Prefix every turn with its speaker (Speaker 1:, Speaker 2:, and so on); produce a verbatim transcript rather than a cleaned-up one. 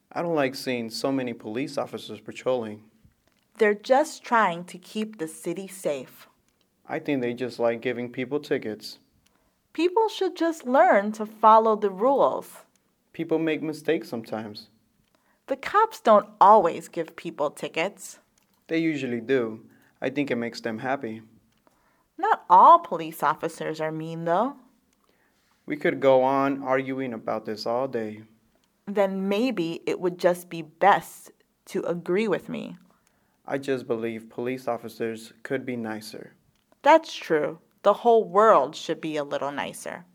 Speaker 1: I don't like seeing so many police officers patrolling.
Speaker 2: They're just trying to keep the city safe.
Speaker 1: I think they just like giving people tickets.
Speaker 2: People should just learn to follow the rules.
Speaker 1: People make mistakes sometimes.
Speaker 2: The cops don't always give people tickets.
Speaker 1: They usually do. I think it makes them happy.
Speaker 2: Not all police officers are mean, though.
Speaker 1: We could go on arguing about this all day.
Speaker 2: Then maybe it would just be best to agree with me.
Speaker 1: I just believe police officers could be nicer.
Speaker 2: That's true. The whole world should be a little nicer.